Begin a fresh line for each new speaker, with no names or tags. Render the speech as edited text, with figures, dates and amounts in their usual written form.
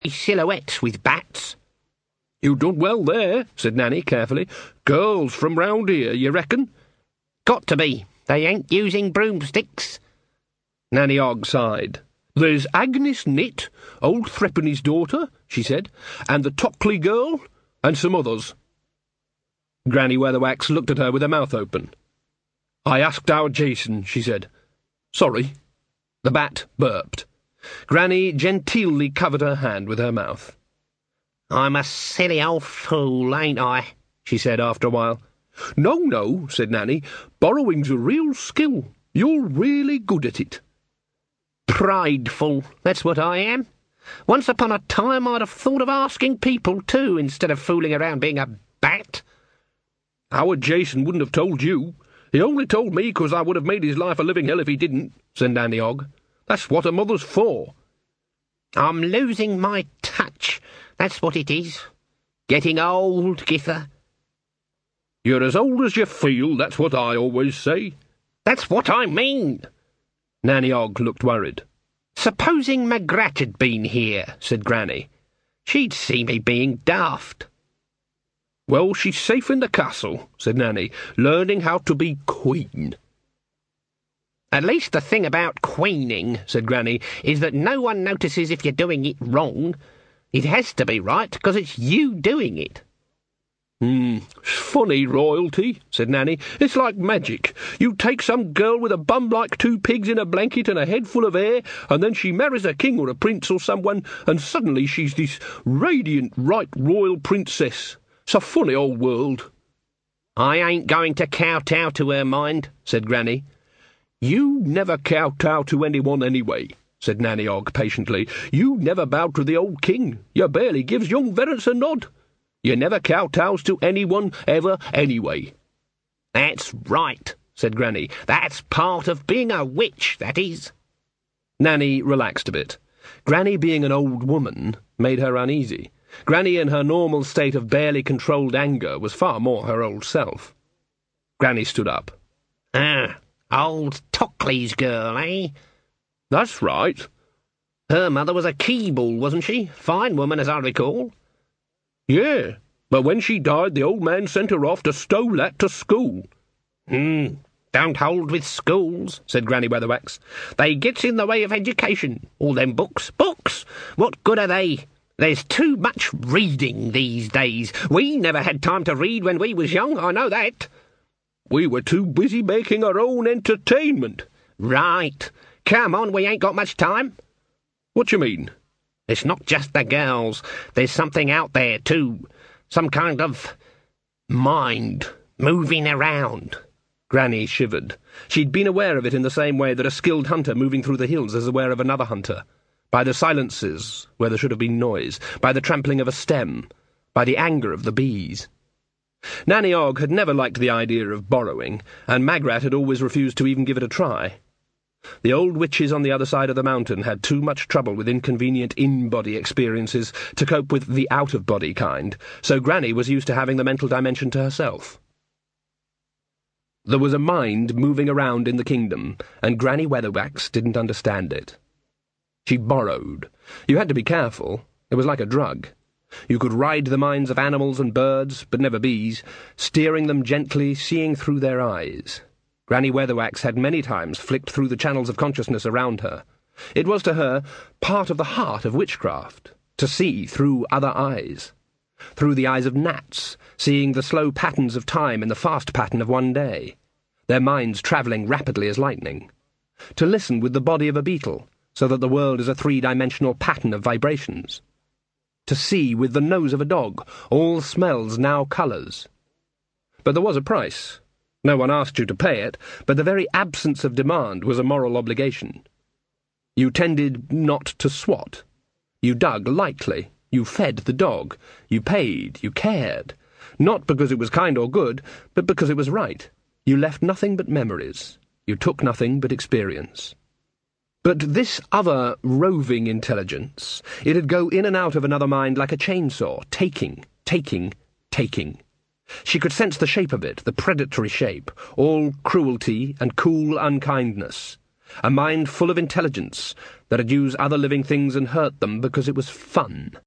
silhouettes with bats.
You done well there, said Nanny carefully. Girls from round here, you reckon?
Got to be. They ain't using broomsticks.
Nanny Ogg sighed. There's Agnes Nitt, old Threepenny's daughter, she said, and the Tockley girl, and some others. Granny Weatherwax looked at her with her mouth open. I asked our Jason, she said. Sorry. The bat burped. Granny genteelly covered her hand with her mouth.
I'm a silly old fool, ain't I? She said after a while.
No, said Nanny. Borrowing's a real skill. You're really good at it.
Prideful, that's what I am. Once upon a time I'd have thought of asking people too, instead of fooling around being a bat.
Our Jason wouldn't have told you. He only told me 'cause I would have made his life a living hell if he didn't, said Nanny Ogg. That's what a mother's for.
I'm losing my touch, that's what it is. Getting old, Githa.
You're as old as you feel, that's what I always say.
That's what I mean.
Nanny Ogg looked worried.
Supposing Magrat had been here, said Granny. She'd see me being daft.
Well, she's safe in the castle, said Nanny, learning how to be queen.
At least the thing about queening, said Granny, is that no one notices if you're doing it wrong. It has to be right, 'cause it's you doing it.
Funny royalty, said Nanny. It's like magic. You take some girl with a bum like two pigs in a blanket and a head full of hair, and then she marries a king or a prince or someone, and suddenly she's this radiant, right royal princess. It's a funny old world.
I ain't going to kowtow to her, mind, said Granny.
You never kowtow to anyone anyway, said Nanny Ogg patiently. You never bowed to the old king. You barely gives young Verence a nod. You never kowtows to anyone ever anyway.
That's right, said Granny. That's part of being a witch, that is.
Nanny relaxed a bit. Granny being an old woman made her uneasy. Granny in her normal state of barely controlled anger was far more her old self. Granny stood up.
Old Tockley's girl, eh?
That's right.
Her mother was a Keeble, wasn't she? Fine woman, as I recall.
Yeah, but when she died, the old man sent her off to Stolat to school.
Don't hold with schools, said Granny Weatherwax. They gets in the way of education. All them books. Books! What good are they? There's too much reading these days. We never had time to read when we was young, I know that.
We were too busy making our own entertainment.
Right. Come on, we ain't got much time.
What you mean?
It's not just the girls. There's something out there, too. Some kind of mind moving around.
Granny shivered. She'd been aware of it in the same way that a skilled hunter moving through the hills is aware of another hunter. By the silences, where there should have been noise, by the trampling of a stem, by the anger of the bees. Nanny Ogg had never liked the idea of borrowing, and Magrat had always refused to even give it a try. The old witches on the other side of the mountain had too much trouble with inconvenient in-body experiences to cope with the out-of-body kind, so Granny was used to having the mental dimension to herself. There was a mind moving around in the kingdom, and Granny Weatherwax didn't understand it. She borrowed. You had to be careful. It was like a drug. You could ride the minds of animals and birds, but never bees, steering them gently, seeing through their eyes. Granny Weatherwax had many times flicked through the channels of consciousness around her. It was to her part of the heart of witchcraft, to see through other eyes. Through the eyes of gnats, seeing the slow patterns of time in the fast pattern of one day, their minds travelling rapidly as lightning. To listen with the body of a beetle, so that the world is a three-dimensional pattern of vibrations. To see with the nose of a dog, all smells now colours. But there was a price. No one asked you to pay it, but the very absence of demand was a moral obligation. You tended not to swat. You dug lightly. You fed the dog. You paid. You cared. Not because it was kind or good, but because it was right. You left nothing but memories. You took nothing but experience. But this other roving intelligence, it'd go in and out of another mind like a chainsaw, taking. She could sense the shape of it, the predatory shape, all cruelty and cool unkindness. A mind full of intelligence that'd use other living things and hurt them because it was fun.